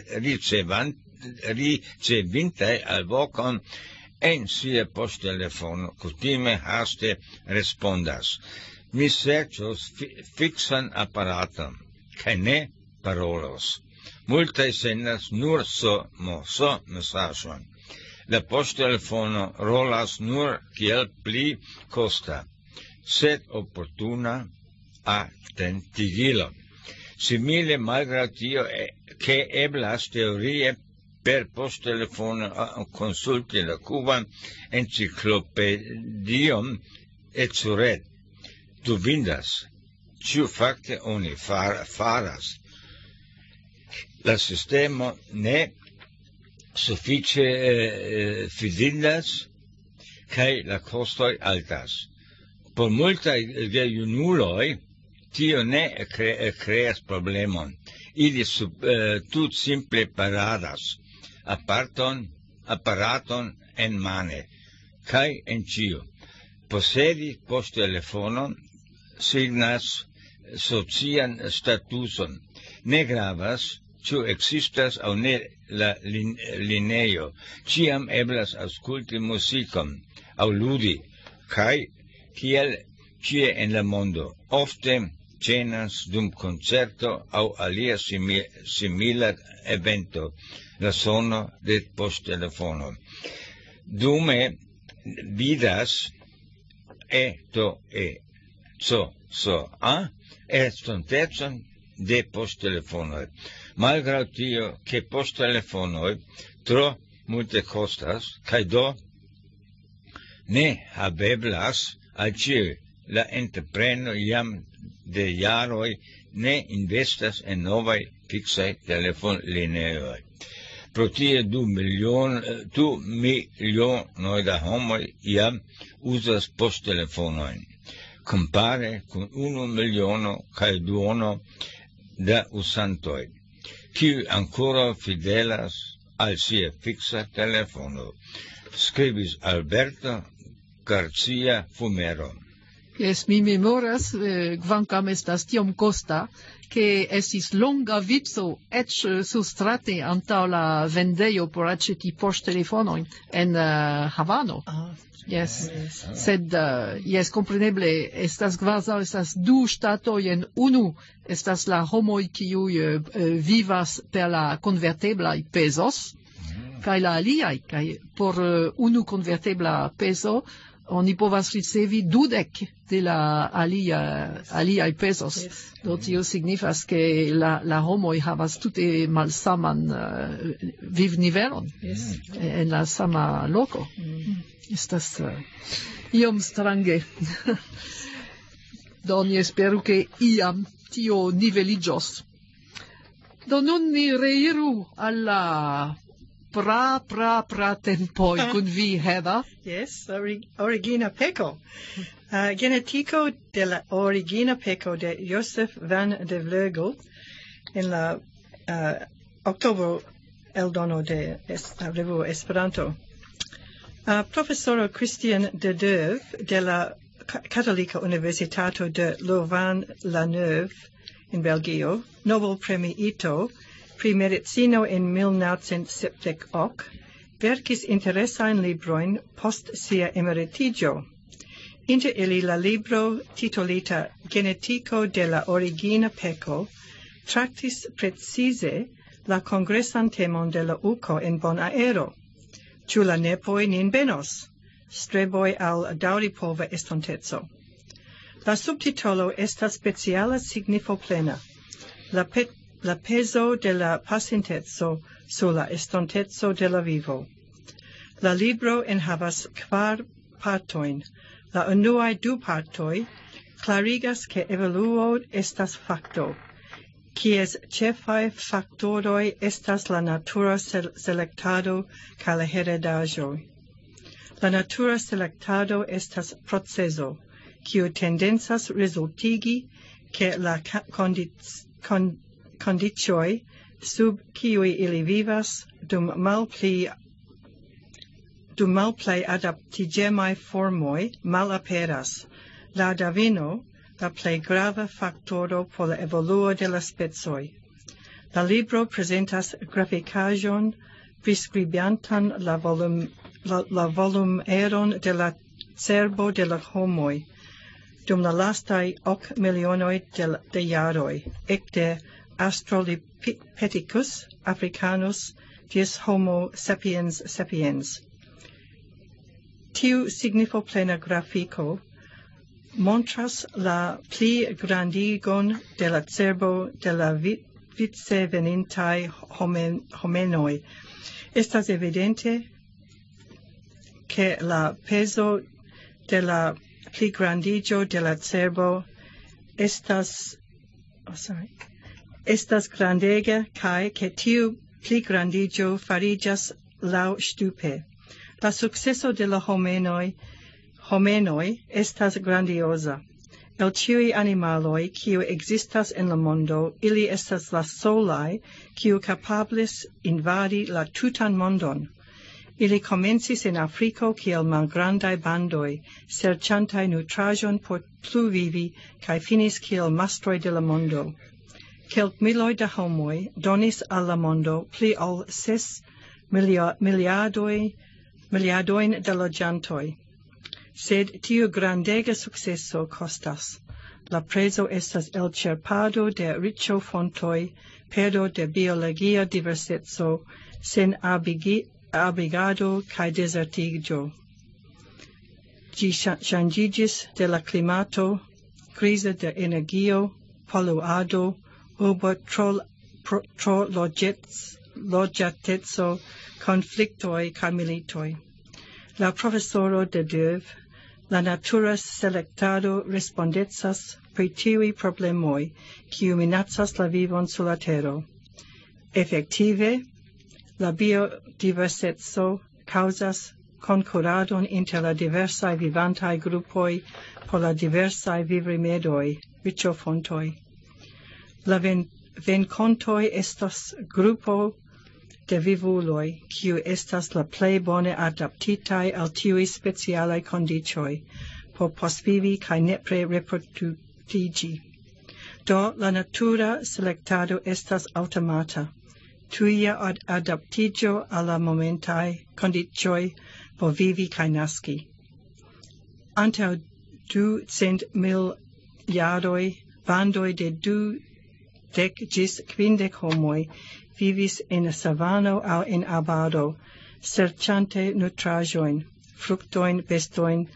S6: ricevintaj alvokon en sia poŝtelefono kutime haste respondas. Mi serĉos fi fiksan aparaton, kaj ne parolos. Multaj sendas nur so mo so mesaĝon. La poŝtelefono rolas nur kiel pli kosta, sed oportuna atentigilo. Simile malgraŭ tio, ke eblas teorie per poŝtelefono konsulti la kuban enciklopedion et suret. Dubindas, ĉu fakte oni far, faras. La sistemo ne sufiĉe eh, fidindas kaj la kostoj altas. Por multaj gejunuloj tio ne cre, kreas problemon. Ili sub, eh, tut simple paradas aparton, aparaton en mane kaj en ĉio. Posedi poŝtelefonon signas socian statuson. Ne gravas, ĉu ekzistas aŭ ne la lin, lineo. Ĉiam eblas aŭskulti muzikon aŭ ludi, kaj kiel ĉie en la mondo, ofte ĉenas dum koncerto aŭ alia simi, simila evento la sono de poŝtelefono. Dume vidas E to E so so a estontecon de poŝtelefonoj. Malgraŭ tio, ke poŝtelefonoj tro multe kostas, kaj do ne haveblas al ĉiuj, la entrepreno jam de jaroj ne investas en novaj fiksaj telefonlineoj. Pro tie du milion, du milionoj da homoj jam uzas poŝtelefonojn, kompare kun unu miliono kaj duono da usantoj, kiuj ankoraŭ fidelas al sia fiksa telefono, skribis Alberto Garcia Fumero.
S2: Yes, mi memoras, eh, kvankam estas tiom kosta, ke estis longa vico eĉ surstrate antaŭ la vendejo por aĉeti poŝtelefonojn en uh, Havano.
S5: Ah,
S2: Yes,
S5: yes.
S2: sed uh, yes, kompreneble estas kvazaŭ estas du ŝtatoj en unu. Estas la homoj kiuj uh, vivas per la konverteblaj pesos, kaj la aliaj, kaj por uh, unu konvertebla peso oni povas ricevi dudek de la alia, aliai pesos.
S5: Yes.
S2: Do tio signifas che la, la homoi havas tute malsaman uh, vivnivelon
S5: Yes.
S2: en la sama loco. Estas uh, iom strange. Do ni esperu che iam tio niveligios. Do nun ni reiru alla pra pra pra tempoi kun vi, Heather.
S5: Yes, ori- origina peco. Uh, genetico de la origina peco de Joseph van de Vleugel en la uh, octobro el dono de es, uh, Revu Esperanto. Uh, professoro Christian de Deuve de la Ca- Cattolica Universitato de Louvain-la-Neuve in Belgio, Nobel Premiito pri medicino en mil novecent sepdek ok, verkis interesajn librojn post sia emeritigio. Inter ili la libro titolita Genetico de la origina peco traktis precize la kongresan temon de la uko en bon aero. Ĉu la nepoj nin benos? Streboj al daŭripova estonteco. La subtitolo estas speciala signifo plena. La, pe la peso de la pacienteco sur la estonteco de la vivo. La libro enhavas kvar partojn. La unuaj du partoj klarigas ke evoluo estas fakto, kies ĉefaj faktoroj estas la natura sel selektado kaj la heredaĵoj. La natura selektado estas procezo, kiu tendencas rezultigi ke la kondic kon kondiĉoj sub kiuj ili vivas dum malpli dum malplej adaptiĝemaj formoj malaperas. La Darwino, la plej grava faktoro por la evoluo de la specoj. La libro prezentas grafikaĵon priskribantan la volum la, la volumeron de la cerbo de la homoj dum la lastaj ok milionoj de, de jaroj, ekde Australopithecus africanus ĝis Homo sapiens sapiens. Tiu signifo plena grafiko montras la pli grandigon de la cerbo de la vice venintaj homen, homenoj. Estas evidente que la peso de la pli grandigo de la cerbo estas, oh, sorry, estas grandega kaj que tiu pli grandigo fariĝas laŭ stupe. La successo de la homenoi, homenoi estas grandiosa. El ĉiuj animaloj, kiu existas en la mondo, ili estas la solaj, kiu kapablis invadi la tutan mondon. Ili komencis en Afriko kiel malgrandaj bandoj, serĉantaj nutraĵon por pluvivi, kaj finis kiel mastroj de la mondo. Kelkmiloj da homoj donis al la mondo pli ol ses miliardoj miliardojn da loĝantoj. Sed tiu grandega sukceso kostas. La prezo estas elĉerpado de riĉo fontoj, perdo de biologia diverseco, sen arbigado kaj dezertiĝo. Ĝi ŝanĝiĝis de la klimato, krizo de energio, poluado, urbo tro, pro, tro loĝateco, conflictoi kaj militoi. La profesoro de Deuve, la natura selektado respondecas pri tiuj problemoj, kiu minacas la vivon sur la tero. Efektive, la biodiverseco kaŭzas konkuradon inter la diversaj vivantaj grupoj por la diversaj vivrimedoj, riĉofontoj. La ven venkontoj estas grupo de vivuloj, kiu estas la plej bone adaptitaj al tiuj specialaj kondiĉoj por postvivi kaj nepre reproduktiĝi. Do la natura selektado estas aŭtomata, tuja ad adaptiĝo al la momentaj kondiĉoj por vivi kaj naski. Antaŭ du cent mil jaroj, bandoj de du dek ĝis kvindek homoj vivis en savano aŭ en arbaro, serĉante nutraĵojn, fruktojn, bestojn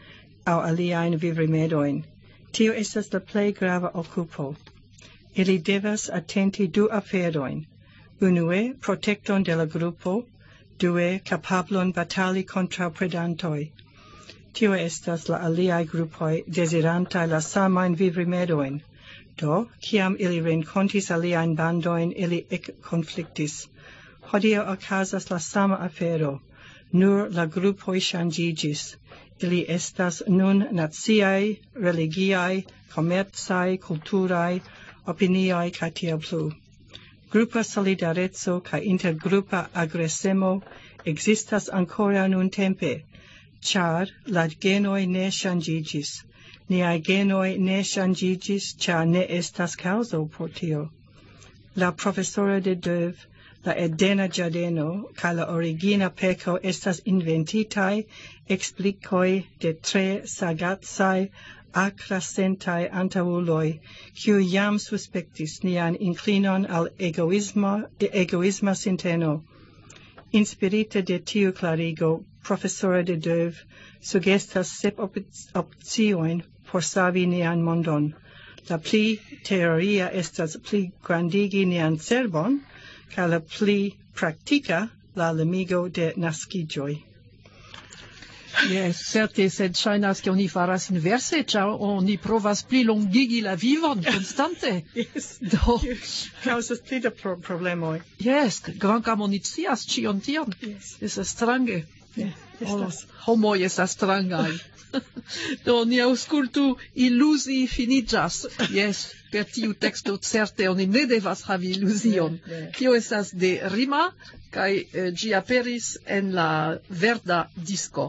S5: au aliaen vivrimedoin. Tio estas la plei grava occupo. Ili devas attenti du aferoin. Unue, protecton de la gruppo, due, capablon batali contra predantoi. Tio estas la aliai gruppoi desirantai la samain vivrimedoin. Do, ciam ili rencontis aliaen bandoin, ili ec conflictis. Hodio ocasas la sama afero, nur la gruppoi changigis. Ili estas nun naziai, religiai, commerciai, culturai, opinioi ca tiel plu. Gruppa solidarezzo ca intergruppa aggressemo existas ancora nun tempe, char la genoi ne changigis. Niai genoi ne changigis, char ne estas causo por tio. La professora de Deuve, la Edena Giardeno, ca la origina peco estas inventitai explicoi de tre sagazai acrasentai antauloi, quiu iam suspectis nian inclinon al egoismo, egoisma sinteno. Inspirita de tiu clarigo, professora de Deuve sugestas sep op opcioin por savi nian mondon. La pli teoria estas pli grandigi nian cerbon, ca la pli practica la limigo de nascigioi.
S2: Yes, certe, sed ŝajnas ke oni faras inverse, ĉar oni provas pli longigi la vivon konstante.
S5: Yes.
S2: Do,
S5: Causas pli da pro problemoi.
S2: yes, kvankam oni scias ĉion tion.
S5: Yes.
S2: Estas strange.
S5: Yeah, estas.
S2: Homoj estas strangaj. Do, ni aŭskultu Iluzi finiĝas. Yes, per tiu teksto certe oni ne devas havi iluzion.
S5: Yeah, yeah.
S2: Tio estas de Rima, kaj eh, ĝi aperis en la verda disko.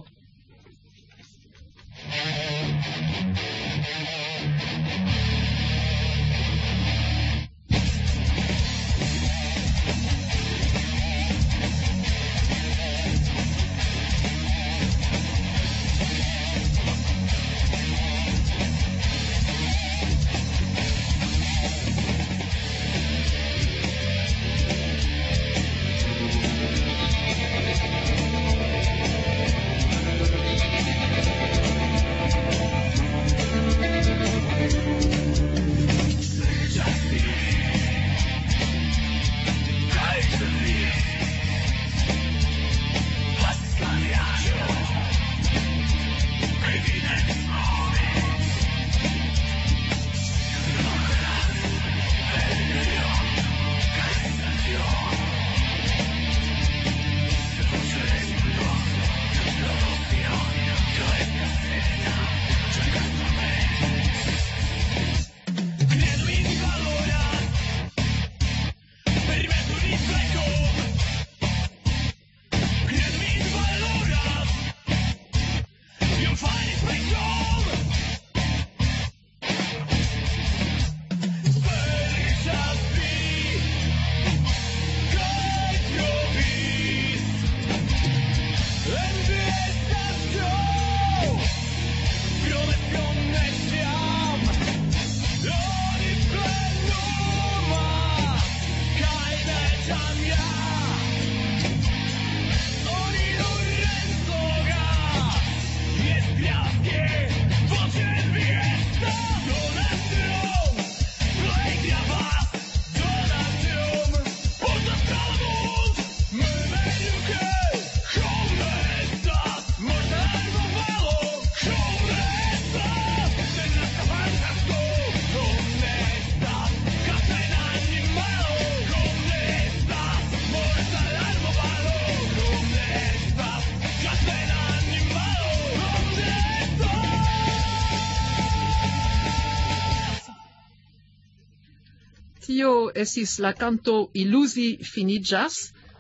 S2: Tio estis la canto Iluzi finiĝas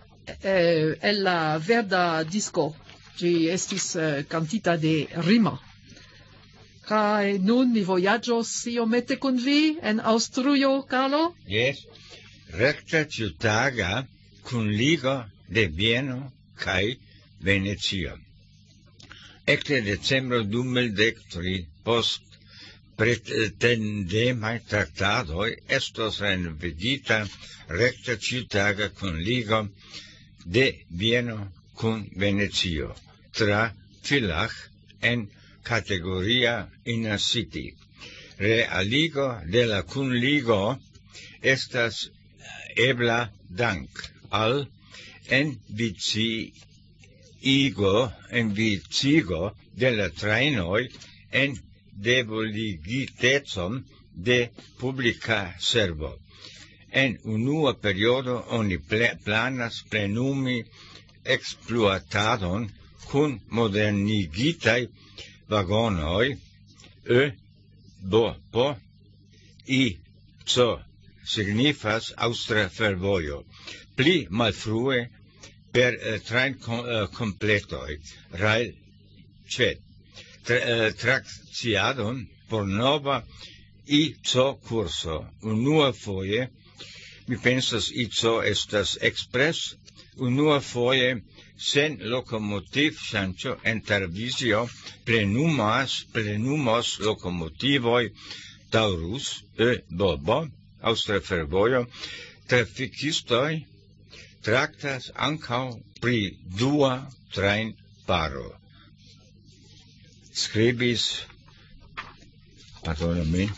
S2: eh, el la verda disco. Ĝi estis eh, cantita de Rima. Kaj nun ni vojaĝos iomete kun vi en Aŭstrujo, Carlo?
S6: Yes, recta ĉiutaga kunligo de Vieno kaj Venecio. Ekde decembro du mil dek tri post pretendemai traktadoj estos renvedita recta ĉiutaga kunligo de Vieno kun Venecio tra Villach en categoria inner city. Realigo de la kunligo estas ebla dank al enviciigo, envicigo de la trainoi en devoligitecon de publica servo. En unua periodo oni ple, planas plenumi exploatadon kun modernigitai vagonoi e bo po i co signifas Aŭstra fervojo. Pli malfrue per uh, train com, uh, completoi rail chet tra, uh, tracciadon por nova I C O curso. Unua foje mi pensas I C O estas express, unua foje sen locomotiv ŝanĝo en Tarvisio plenumas plenumos lokomotivoj Taurus e Bobo, Aŭstra fervojo. Trafikistoj traktas ankaŭ pri dua trajnparo. Skribis, pardonu min,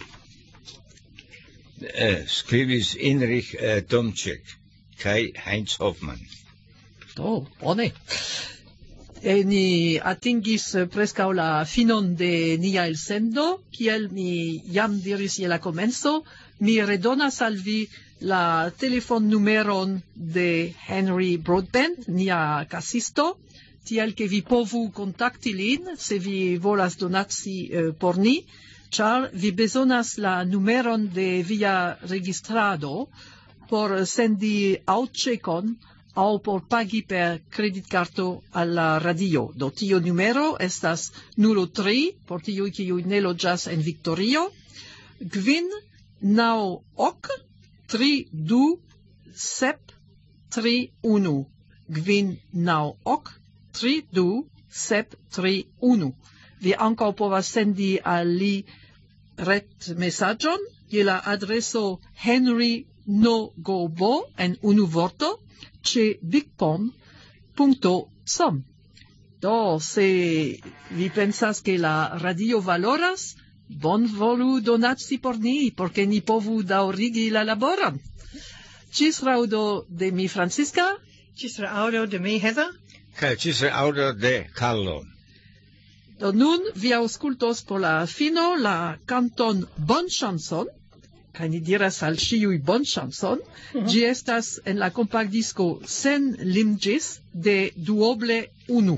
S6: eh, skribis Inrich eh, Tomček kaj Heinz Hoffmann.
S2: Oh, bone. E ni atingis preskaŭ la finon de nia elsendo, kiel mi jam diris je la komenco, mi redonas al vi la telefonnumeron de Henry Broadbent, nia kasisto, tiel ke vi povu kontakti lin, se vi volas donaci uh, por ni, ĉar vi bezonas la numeron de via registrado por sendi aŭĉekon aŭ por pagi per kreditkarto al la radio. Do tio numero estas nulo tri, por tiuj kiuj ne loĝas en Viktorio, kvin naŭ ok tri du sep tri unu. Kvin naŭ ok tri du sep tri unu. Vi ankaŭ povas sendi al li retmesaĝon je la adreso Henry no Gobo en unu vorto ĉe bigpond punto com. Do, se vi pensas ke la radio valoras, bonvolu donaci por ni, por ke ni povu daŭrigi la laboron. Ĝis raŭdo de mi, Francisca.
S5: Ĝis raŭdo de mi, Heather.
S6: Kaj ĝis raŭdo de Carlo.
S2: Do nun vi aŭskultos por la fino la kanton Bonŝancon, kaj ni diras al ĉiuj bonŝancon. Mm-hmm. Ĝi estas en la kompaktdisko Sen Limĝis de duoble unu.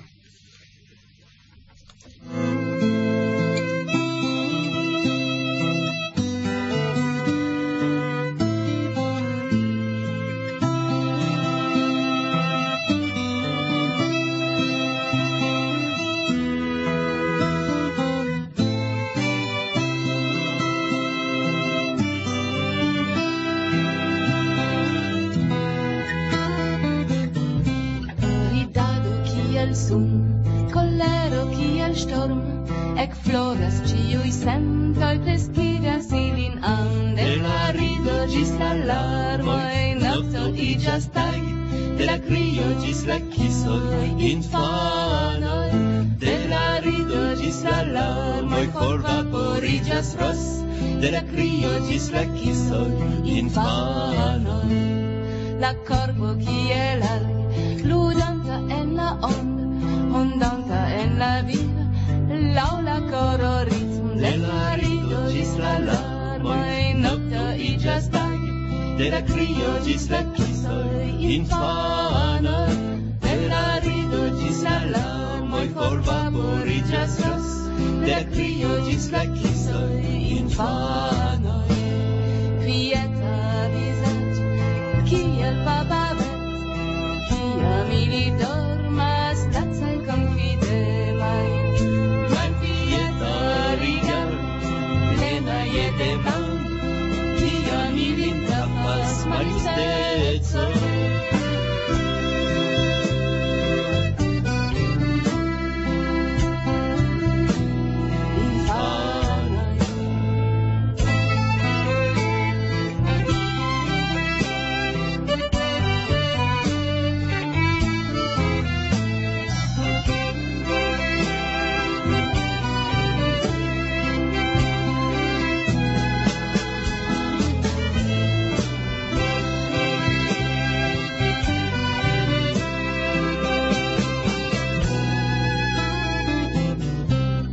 S3: Collero kiel storm, ekfloras ĉiuj sentoj, kreskigas ilin an. De la rido ĝis la larmoj, nokto iĝas tag, de la krio ĝis la kisoj, infanoj. De la rido ĝis la larmoj, forvaporiĝas ros, de la krio ĝis la kisoj, infanoj. La korpo kiel al, ludanta en la ond, ondanta en la vida, laŭ la koro ritmo, de la rido ĝis la larmoj, nokto iĝas tag, de la krio ĝis la kisoj, infanoj. De la rido ĝis la larmoj, forvaporiĝas ros, de la krio ĝis la kisoj, infanoj. Kvieta vizaĝo, kiel papavet, kiam ili dormas, tacaj konfidemaj. Malkvieta rigardo, plena je demando, kiam ilin trapas maljusteco.